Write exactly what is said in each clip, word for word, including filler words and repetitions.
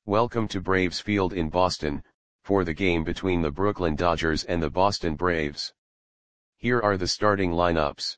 Welcome to Braves Field in Boston, for the game between the Brooklyn Dodgers and the Boston Braves. Here are the starting lineups.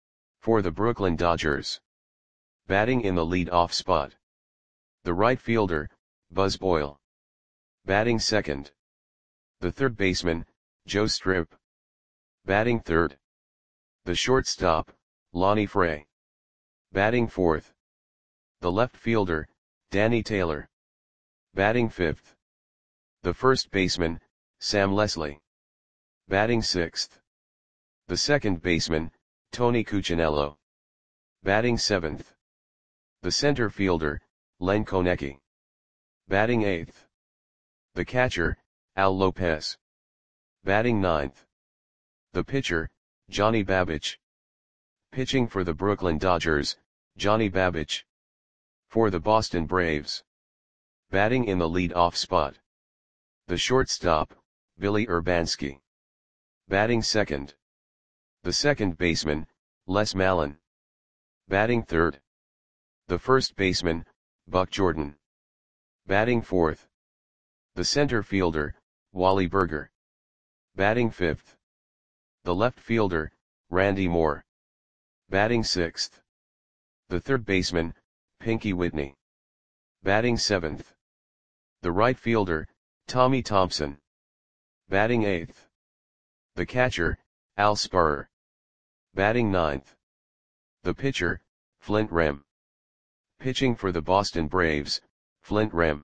For the Brooklyn Dodgers. Batting in the lead-off spot. The right fielder, Buzz Boyle. Batting second. The third baseman, Joe Strip. Batting third. The shortstop, Lonnie Fray. Batting fourth. The left fielder, Danny Taylor. Batting fifth. The first baseman, Sam Leslie. Batting sixth. The second baseman, Tony Cuccinello. Batting seventh. The center fielder, Len Konecki. Batting eighth. The catcher, Al Lopez. Batting ninth. The pitcher, Johnny Babich. Pitching for the Brooklyn Dodgers, Johnny Babich. For the Boston Braves. Batting in the lead-off spot. The shortstop, Billy Urbanski. Batting second. The second baseman, Les Mallon. Batting third. The first baseman, Buck Jordan. Batting fourth. The center fielder, Wally Burger. Batting fifth. The left fielder, Randy Moore. Batting sixth. The third baseman, Pinky Whitney. Batting seventh. The right fielder, Tommy Thompson. Batting eighth. The catcher, Al Spurrier. Batting ninth. The pitcher, Flint Rem. Pitching for the Boston Braves, Flint Rem.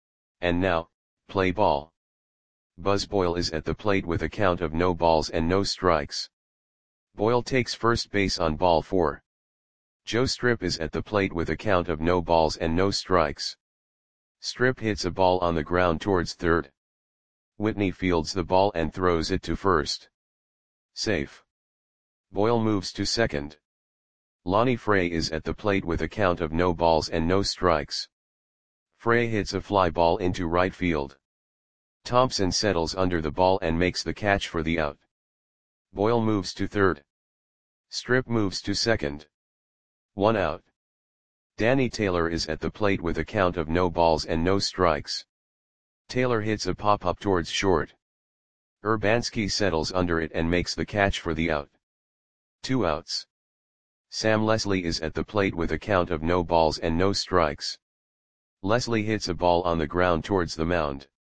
And now, play ball. Buzz Boyle is at the plate with a count of no balls and no strikes. Boyle takes first base on ball four. Joe Strip is at the plate with a count of no balls and no strikes. Strip hits a ball on the ground towards third. Whitney fields the ball and throws it to first. Safe. Boyle moves to second. Lonnie Fray is at the plate with a count of no balls and no strikes. Fray hits a fly ball into right field. Thompson settles under the ball and makes the catch for the out. Boyle moves to third. Strip moves to second. One out. Danny Taylor is at the plate with a count of no balls and no strikes. Taylor hits a pop-up towards short. Urbanski settles under it and makes the catch for the out. Two outs. Sam Leslie is at the plate with a count of no balls and no strikes. Leslie hits a ball on the ground towards the mound.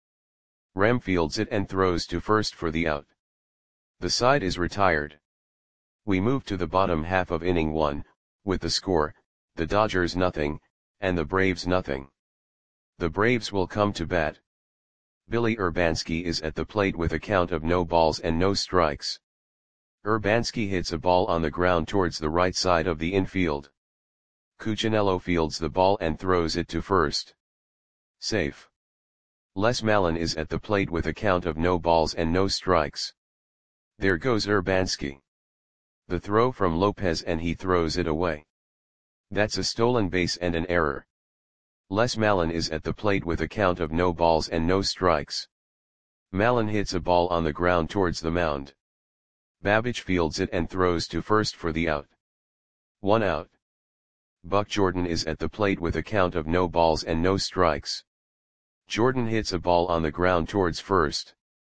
Rem fields it and throws to first for the out. The side is retired. We move to the bottom half of inning one, with the score, the Dodgers nothing, and the Braves nothing. The Braves will come to bat. Billy Urbanski is at the plate with a count of no balls and no strikes. Urbanski hits a ball on the ground towards the right side of the infield. Cuccinello fields the ball and throws it to first. Safe. Les Mallon is at the plate with a count of no balls and no strikes. There goes Urbanski. The throw from Lopez and he throws it away. That's a stolen base and an error. Les Mallon is at the plate with a count of no balls and no strikes. Mallon hits a ball on the ground towards the mound. Babich fields it and throws to first for the out. One out. Buck Jordan is at the plate with a count of no balls and no strikes. Jordan hits a ball on the ground towards first.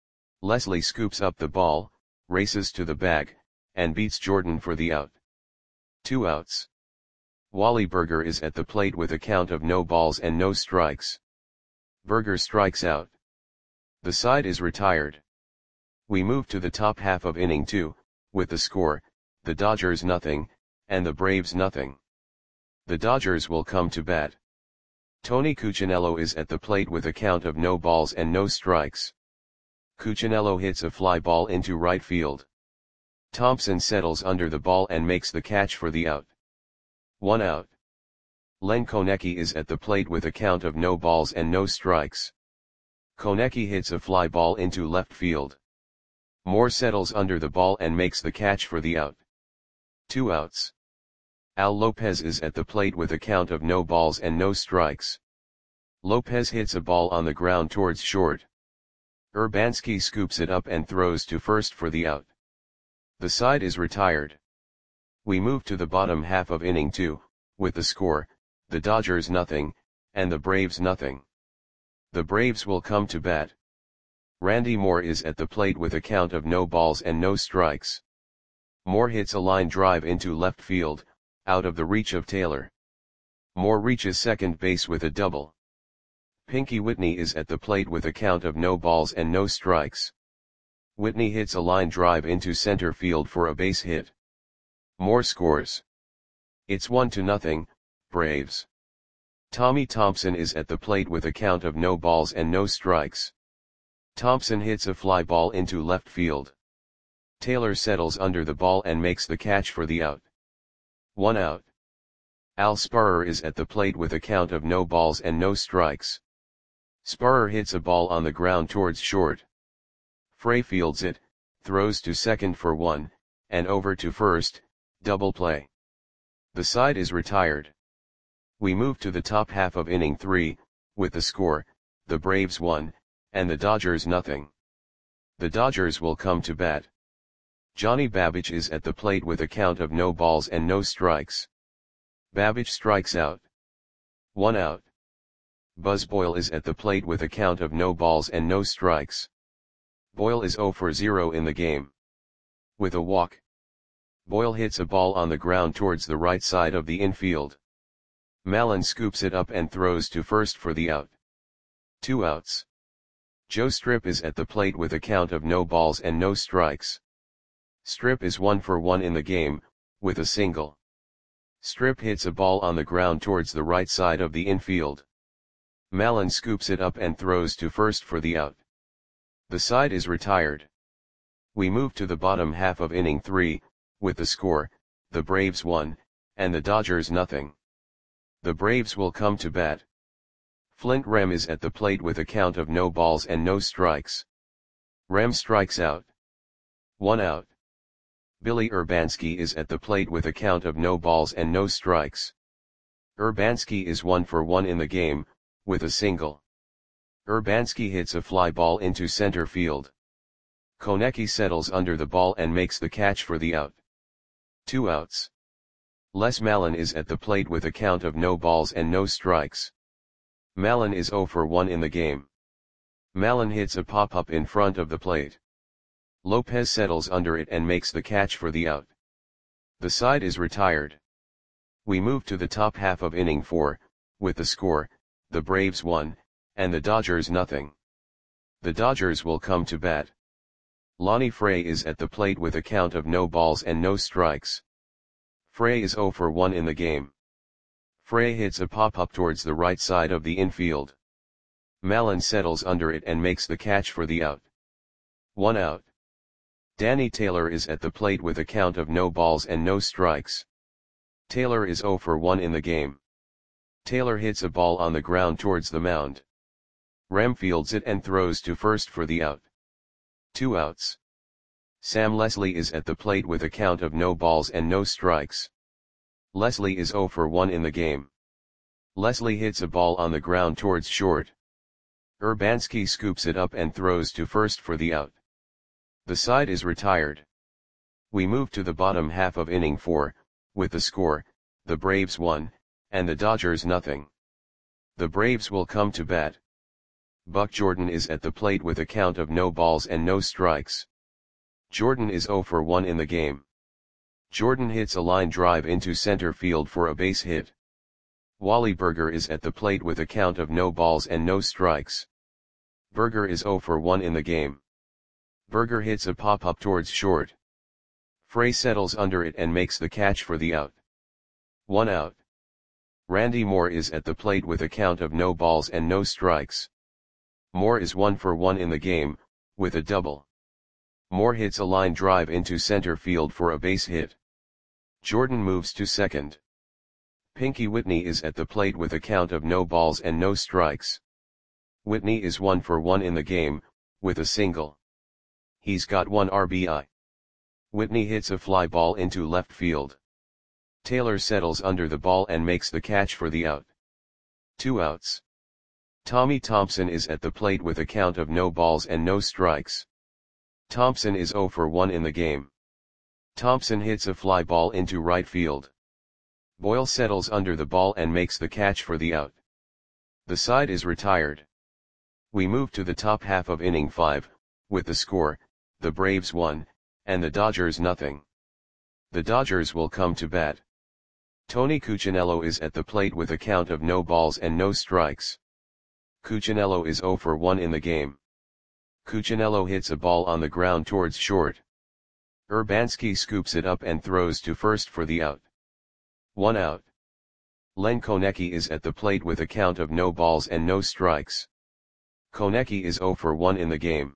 Leslie scoops up the ball, races to the bag, and beats Jordan for the out. Two outs. Wally Burger is at the plate with a count of no balls and no strikes. Burger strikes out. The side is retired. We move to the top half of inning two, with the score, the Dodgers nothing, and the Braves nothing. The Dodgers will come to bat. Tony Cuccinello is at the plate with a count of no balls and no strikes. Cuccinello hits a fly ball into right field. Thompson settles under the ball and makes the catch for the out. One out. Len Konecki is at the plate with a count of no balls and no strikes. Konecki hits a fly ball into left field. Moore settles under the ball and makes the catch for the out. Two outs. Al Lopez is at the plate with a count of no balls and no strikes. Lopez hits a ball on the ground towards short. Urbanski scoops it up and throws to first for the out. The side is retired. We move to the bottom half of inning two, with the score, the Dodgers nothing, and the Braves nothing. The Braves will come to bat. Randy Moore is at the plate with a count of no balls and no strikes. Moore hits a line drive into left field, out of the reach of Taylor. Moore reaches second base with a double. Pinky Whitney is at the plate with a count of no balls and no strikes. Whitney hits a line drive into center field for a base hit. Moore scores. It's one to nothing, Braves. Tommy Thompson is at the plate with a count of no balls and no strikes. Thompson hits a fly ball into left field. Taylor settles under the ball and makes the catch for the out. One out. Al Sparrer is at the plate with a count of no balls and no strikes. Sparrer hits a ball on the ground towards short. Frey fields it, throws to second for one, and over to first, double play. The side is retired. We move to the top half of inning three, with the score, the Braves one, and the Dodgers nothing. The Dodgers will come to bat. Johnny Babbage is at the plate with a count of no balls and no strikes. Babbage strikes out. One out. Buzz Boyle is at the plate with a count of no balls and no strikes. Boyle is zero for zero in the game. With a walk, Boyle hits a ball on the ground towards the right side of the infield. Mallon scoops it up and throws to first for the out. Two outs. Joe Strip is at the plate with a count of no balls and no strikes. Strip is one for one in the game, with a single. Strip hits a ball on the ground towards the right side of the infield. Mallon scoops it up and throws to first for the out. The side is retired. We move to the bottom half of inning three, with the score, the Braves one, and the Dodgers nothing. The Braves will come to bat. Flint Rem is at the plate with a count of no balls and no strikes. Rem strikes out. One out. Billy Urbanski is at the plate with a count of no balls and no strikes. Urbanski is one for one in the game, with a single. Urbanski hits a fly ball into center field. Konecki settles under the ball and makes the catch for the out. Two outs. Les Mallon is at the plate with a count of no balls and no strikes. Mallon is zero for one in the game. Mallon hits a pop-up in front of the plate. Lopez settles under it and makes the catch for the out. The side is retired. We move to the top half of inning four, with the score, the Braves one, and the Dodgers nothing. The Dodgers will come to bat. Lonnie Frey is at the plate with a count of no balls and no strikes. Frey is zero for one in the game. Frey hits a pop-up towards the right side of the infield. Mallon settles under it and makes the catch for the out. One out. Danny Taylor is at the plate with a count of no balls and no strikes. Taylor is zero for one in the game. Taylor hits a ball on the ground towards the mound. Rem fields it and throws to first for the out. Two outs. Sam Leslie is at the plate with a count of no balls and no strikes. Leslie is zero for one in the game. Leslie hits a ball on the ground towards short. Urbanski scoops it up and throws to first for the out. The side is retired. We move to the bottom half of inning four, with the score, the Braves one, and the Dodgers nothing. The Braves will come to bat. Buck Jordan is at the plate with a count of no balls and no strikes. Jordan is zero for one in the game. Jordan hits a line drive into center field for a base hit. Wally Berger is at the plate with a count of no balls and no strikes. Berger is zero for one in the game. Berger hits a pop-up towards short. Frey settles under it and makes the catch for the out. One out. Randy Moore is at the plate with a count of no balls and no strikes. Moore is one for one in the game, with a double. Moore hits a line drive into center field for a base hit. Jordan moves to second. Pinky Whitney is at the plate with a count of no balls and no strikes. Whitney is one for one in the game, with a single. He's got one R B I. Whitney hits a fly ball into left field. Taylor settles under the ball and makes the catch for the out. Two outs. Tommy Thompson is at the plate with a count of no balls and no strikes. Thompson is zero for one in the game. Thompson hits a fly ball into right field. Boyle settles under the ball and makes the catch for the out. The side is retired. We move to the top half of inning five, with the score, the Braves one, and the Dodgers nothing. The Dodgers will come to bat. Tony Cuccinello is at the plate with a count of no balls and no strikes. Cuccinello is zero for one in the game. Cuccinello hits a ball on the ground towards short. Urbanski scoops it up and throws to first for the out. One out. Len Konecki is at the plate with a count of no balls and no strikes. Konecki is zero for one in the game.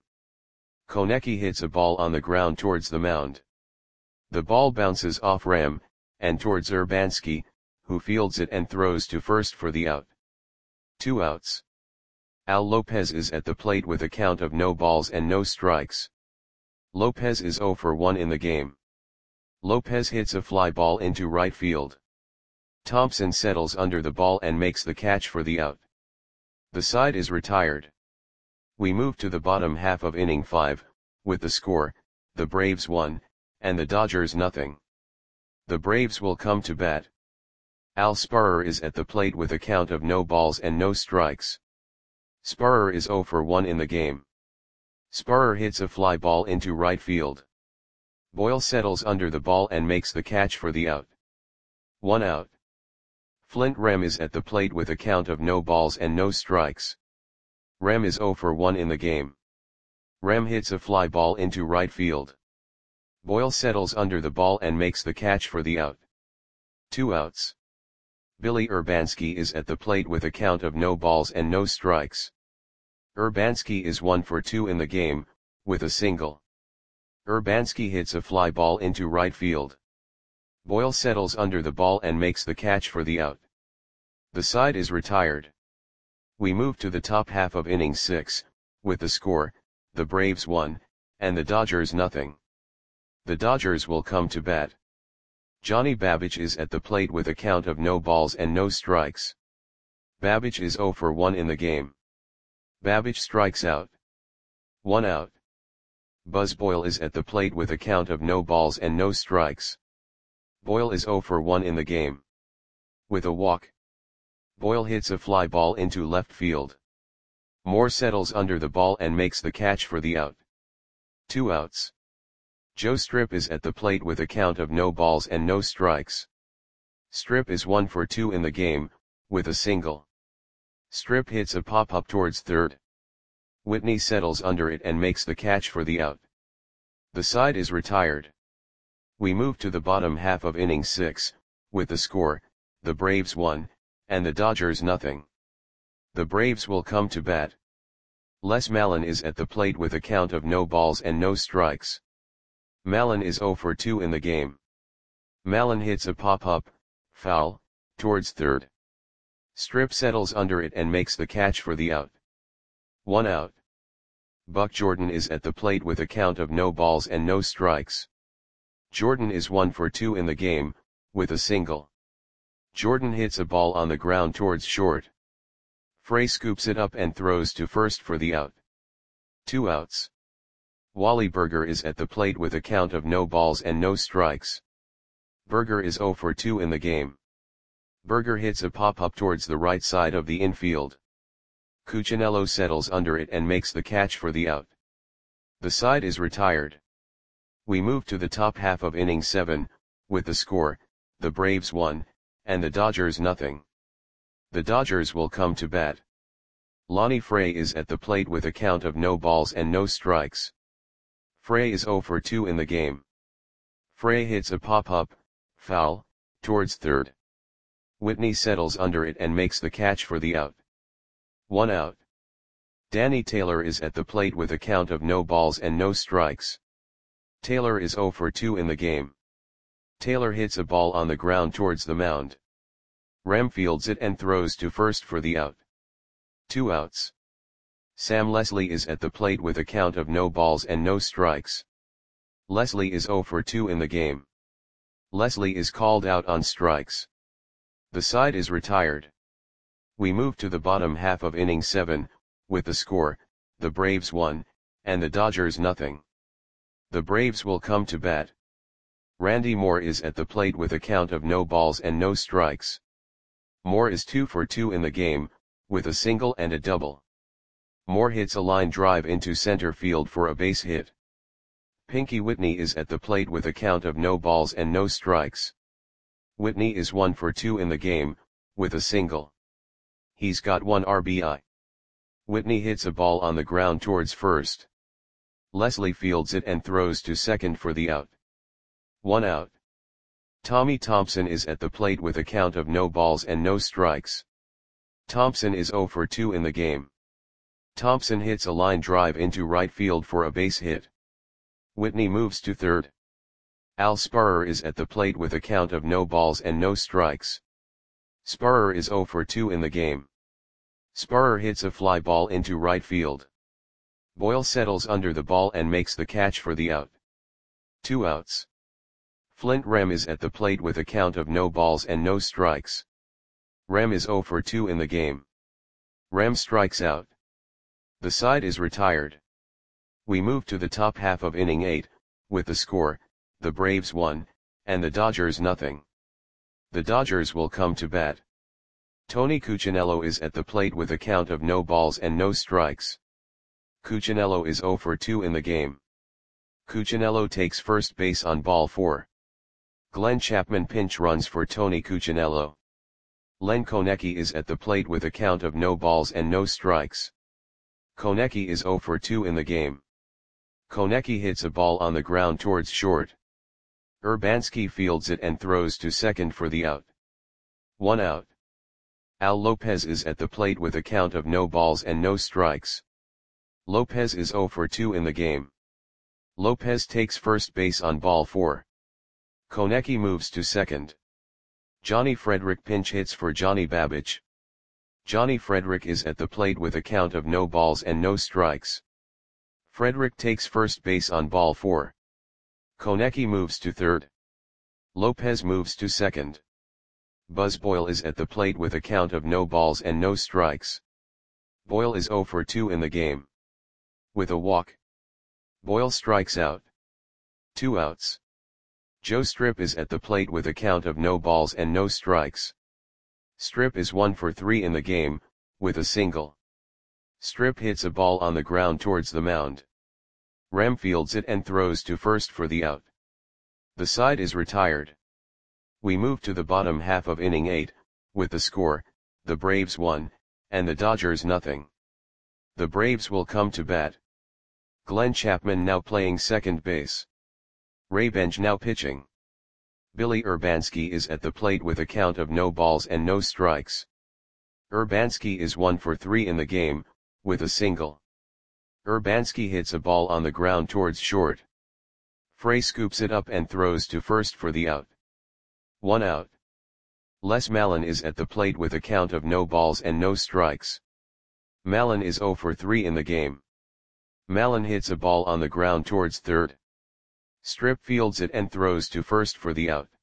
Konecki hits a ball on the ground towards the mound. The ball bounces off Ram, and towards Urbanski, who fields it and throws to first for the out. Two outs. Al Lopez is at the plate with a count of no balls and no strikes. Lopez is zero for one in the game. Lopez hits a fly ball into right field. Thompson settles under the ball and makes the catch for the out. The side is retired. We move to the bottom half of inning five, with the score, the Braves one, and the Dodgers nothing. The Braves will come to bat. Al Sparrer is at the plate with a count of no balls and no strikes. Sparrer is zero for one in the game. Sparrer hits a fly ball into right field. Boyle settles under the ball and makes the catch for the out. One out. Flint Rem is at the plate with a count of no balls and no strikes. Rem is zero for one in the game. Rem hits a fly ball into right field. Boyle settles under the ball and makes the catch for the out. Two outs. Billy Urbanski is at the plate with a count of no balls and no strikes. Urbanski is one for two in the game, with a single. Urbanski hits a fly ball into right field. Boyle settles under the ball and makes the catch for the out. The side is retired. We move to the top half of inning six, with the score, the Braves one, and the Dodgers nothing. The Dodgers will come to bat. Johnny Babbage is at the plate with a count of no balls and no strikes. Babbage is zero for one in the game. Babbage strikes out. One out. Buzz Boyle is at the plate with a count of no balls and no strikes. Boyle is zero for one in the game. With a walk. Boyle hits a fly ball into left field. Moore settles under the ball and makes the catch for the out. Two outs. Joe Strip is at the plate with a count of no balls and no strikes. Strip is one for two in the game, with a single. Strip hits a pop-up towards third. Whitney settles under it and makes the catch for the out. The side is retired. We move to the bottom half of inning six, with the score, the Braves one, and the Dodgers nothing. The Braves will come to bat. Les Mallon is at the plate with a count of no balls and no strikes. Mallon is zero for two in the game. Mallon hits a pop-up, foul, towards third. Strip settles under it and makes the catch for the out. One out. Buck Jordan is at the plate with a count of no balls and no strikes. Jordan is one for two in the game, with a single. Jordan hits a ball on the ground towards short. Frey scoops it up and throws to first for the out. Two outs. Wally Berger is at the plate with a count of no balls and no strikes. Berger is zero for two in the game. Berger hits a pop-up towards the right side of the infield. Cuccinello settles under it and makes the catch for the out. The side is retired. We move to the top half of inning seven, with the score, the Braves one, and the Dodgers nothing. The Dodgers will come to bat. Lonnie Frey is at the plate with a count of no balls and no strikes. Frey is zero for two in the game. Frey hits a pop-up, foul, towards third. Whitney settles under it and makes the catch for the out. One out. Danny Taylor is at the plate with a count of no balls and no strikes. Taylor is zero for two in the game. Taylor hits a ball on the ground towards the mound. Rem fields it and throws to first for the out. Two outs. Sam Leslie is at the plate with a count of no balls and no strikes. Leslie is zero for two in the game. Leslie is called out on strikes. The side is retired. We move to the bottom half of inning seven, with the score, the Braves one, and the Dodgers nothing. The Braves will come to bat. Randy Moore is at the plate with a count of no balls and no strikes. Moore is two for two in the game, with a single and a double. Moore hits a line drive into center field for a base hit. Pinky Whitney is at the plate with a count of no balls and no strikes. Whitney is one for two in the game, with a single. He's got one R B I. Whitney hits a ball on the ground towards first. Leslie fields it and throws to second for the out. One out. Tommy Thompson is at the plate with a count of no balls and no strikes. Thompson is zero for two in the game. Thompson hits a line drive into right field for a base hit. Whitney moves to third. Al Sparrer is at the plate with a count of no balls and no strikes. Sparrer is zero for two in the game. Sparrer hits a fly ball into right field. Boyle settles under the ball and makes the catch for the out. Two outs. Flint Rem is at the plate with a count of no balls and no strikes. Rem is zero for two in the game. Rem strikes out. The side is retired. We move to the top half of inning eight, with the score, the Braves one, and the Dodgers nothing. The Dodgers will come to bat. Tony Cuccinello is at the plate with a count of no balls and no strikes. Cuccinello is zero for two in the game. Cuccinello takes first base on ball four. Glenn Chapman pinch runs for Tony Cuccinello. Len Konecki is at the plate with a count of no balls and no strikes. Konecki is zero for two in the game. Konecki hits a ball on the ground towards short. Urbanski fields it and throws to second for the out. One out. Al Lopez is at the plate with a count of no balls and no strikes. Lopez is zero for two in the game. Lopez takes first base on ball four. Konecki moves to second. Johnny Frederick pinch hits for Johnny Babich. Johnny Frederick is at the plate with a count of no balls and no strikes. Frederick takes first base on ball four. Konecki moves to third. Lopez moves to second. Buzz Boyle is at the plate with a count of no balls and no strikes. Boyle is zero for two in the game. With a walk, Boyle strikes out. Two outs. Joe Strip is at the plate with a count of no balls and no strikes. Strip is one for three in the game, with a single. Strip hits a ball on the ground towards the mound. Rem fields it and throws to first for the out. The side is retired. We move to the bottom half of inning eight, with the score, the Braves one, and the Dodgers nothing. The Braves will come to bat. Glenn Chapman now playing second base. Ray Benj now pitching. Billy Urbanski is at the plate with a count of no balls and no strikes. Urbanski is one for three in the game, with a single. Urbanski hits a ball on the ground towards short. Frey scoops it up and throws to first for the out. One out. Les Malin is at the plate with a count of no balls and no strikes. Malin is zero for three in the game. Malin hits a ball on the ground towards third. Strip fields it and throws to first for the out.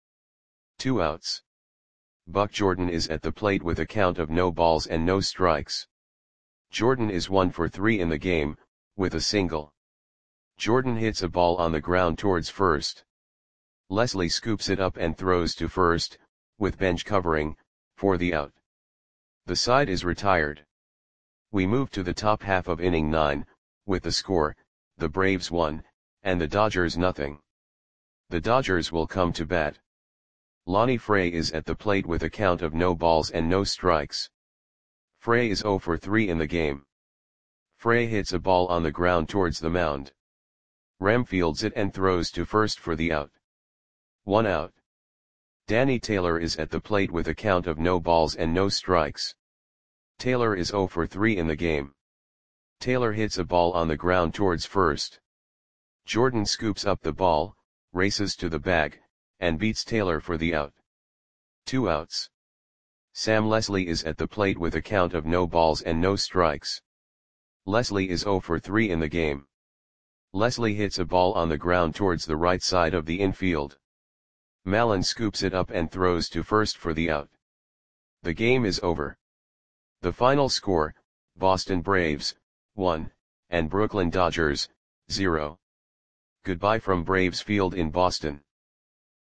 Two outs. Buck Jordan is at the plate with a count of no balls and no strikes. Jordan is one for three in the game, with a single. Jordan hits a ball on the ground towards first. Leslie scoops it up and throws to first, with Benj covering, for the out. The side is retired. We move to the top half of inning nine, with the score, the Braves one, and the Dodgers nothing. The Dodgers will come to bat. Lonnie Frey is at the plate with a count of no balls and no strikes. Frey is zero for three in the game. Frey hits a ball on the ground towards the mound. Rem fields it and throws to first for the out. One out. Danny Taylor is at the plate with a count of no balls and no strikes. Taylor is zero for three in the game. Taylor hits a ball on the ground towards first. Jordan scoops up the ball, races to the bag, and beats Taylor for the out. Two outs. Sam Leslie is at the plate with a count of no balls and no strikes. Leslie is zero for three in the game. Leslie hits a ball on the ground towards the right side of the infield. Malin scoops it up and throws to first for the out. The game is over. The final score, Boston Braves, one, and Brooklyn Dodgers, zero. Goodbye from Braves Field in Boston.